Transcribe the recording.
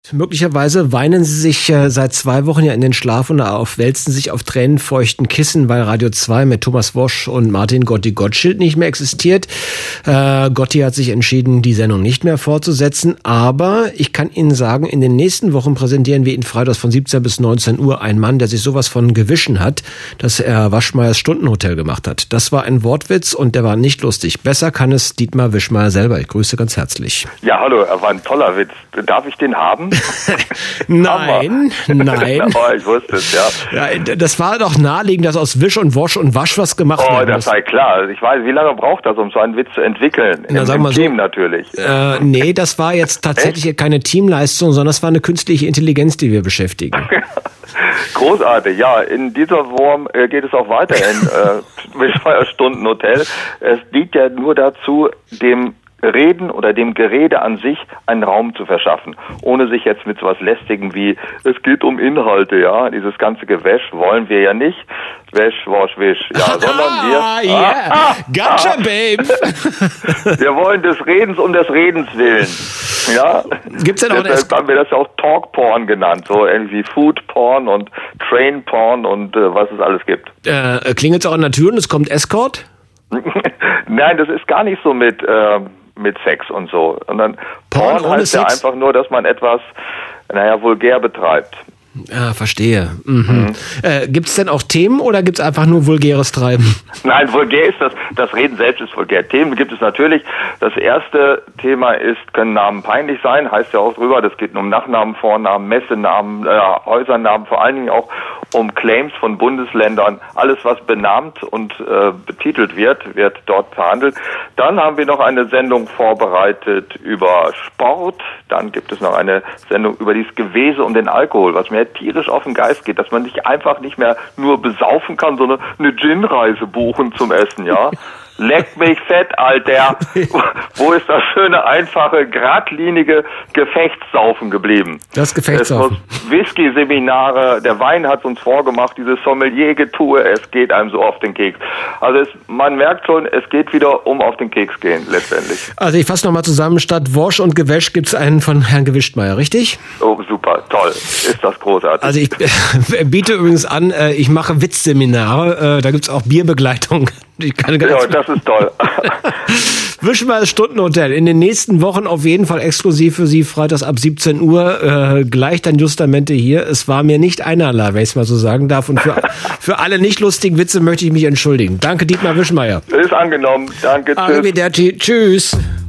Möglicherweise weinen Sie sich seit 2 Wochen ja in den Schlaf und wälzen sich auf tränenfeuchten Kissen, weil Radio 2 mit Thomas Wosch und Martin Gotti Gottschild nicht mehr existiert. Gotti hat sich entschieden, die Sendung nicht mehr fortzusetzen. Aber ich kann Ihnen sagen, in den nächsten Wochen präsentieren wir Ihnen freitags von 17 bis 19 Uhr einen Mann, der sich sowas von gewischen hat, dass er Waschmeyers Stundenhotel gemacht hat. Das war ein Wortwitz und der war nicht lustig. Besser kann es Dietmar Wischmeyer selber. Ich grüße ganz herzlich. Ja, hallo, er war ein toller Witz. Darf ich den haben? Nein. Oh, ich wusste es, ja. Ja. Das war doch naheliegend, dass aus Wisch und Wosch und Wasch was gemacht werden muss. Oh, das sei klar. Ich weiß, wie lange braucht das, um so einen Witz zu entwickeln? Im Team natürlich. Nee, das war jetzt tatsächlich keine Teamleistung, sondern das war eine künstliche Intelligenz, die wir beschäftigen. Großartig, ja. In dieser Form geht es auch weiter in Wischmeyers Stundenhotel. Es dient ja nur dazu, dem Reden oder dem Gerede an sich einen Raum zu verschaffen, ohne sich jetzt mit sowas Lästigem wie, es geht um Inhalte, ja, dieses ganze Gewäsch wollen wir ja nicht, Wäsch, Wasch, Wisch, ja, sondern wir... Gotcha, babe! Wir wollen des Redens um des Redens willen, ja. Gibt's denn auch deshalb haben wir das ja auch Talk-Porn genannt, so irgendwie Food-Porn und Train-Porn und was es alles gibt. Klingelt's auch an der Tür und es kommt Escort? Nein, das ist gar nicht so mit Sex und so. Und dann Porn heißt ja einfach nur, dass man etwas, vulgär betreibt. Ja, verstehe. Mhm. Gibt's denn auch Themen oder gibt's einfach nur vulgäres Treiben? Nein, vulgär ist das Reden selbst ist vulgär. Themen gibt es natürlich. Das erste Thema können Namen peinlich sein, heißt ja auch drüber, das geht um Nachnamen, Vornamen, Messenamen, Häusernamen, vor allen Dingen auch um Claims von Bundesländern. Alles, was benannt und betitelt wird dort verhandelt. Dann haben wir noch eine Sendung vorbereitet über Sport. Dann gibt es noch eine Sendung über dieses Gewese um den Alkohol, was mir tierisch auf den Geist geht, dass man sich einfach nicht mehr nur besaufen kann, sondern eine Gin-Reise buchen zum Essen, ja. Leck mich fett, Alter. Wo ist das schöne, einfache, geradlinige Gefechtssaufen geblieben? Das Gefechtssaufen. Es muss Whisky-Seminare, der Wein hat uns vorgemacht, dieses Sommelier-Getue, es geht einem so auf den Keks. Also man merkt schon, es geht wieder um auf den Keks gehen, letztendlich. Also ich fasse nochmal zusammen, statt Wosch und Gewäsch gibt's einen von Herrn Gewischtmeier, richtig? Oh, super, toll. Ist das großartig. Also ich biete übrigens an, ich mache Witzseminare, da gibt's auch Bierbegleitung. Ja, das ist toll. Wischmeyers Stundenhotel. In den nächsten Wochen auf jeden Fall exklusiv für Sie, freitags ab 17 Uhr. Gleich dann Justamente hier. Es war mir nicht einerlei, wenn ich es mal so sagen darf. Und für alle nicht lustigen Witze möchte ich mich entschuldigen. Danke, Dietmar Wischmeyer. Ist angenommen. Danke, tschüss. Arrivederci. Tschüss.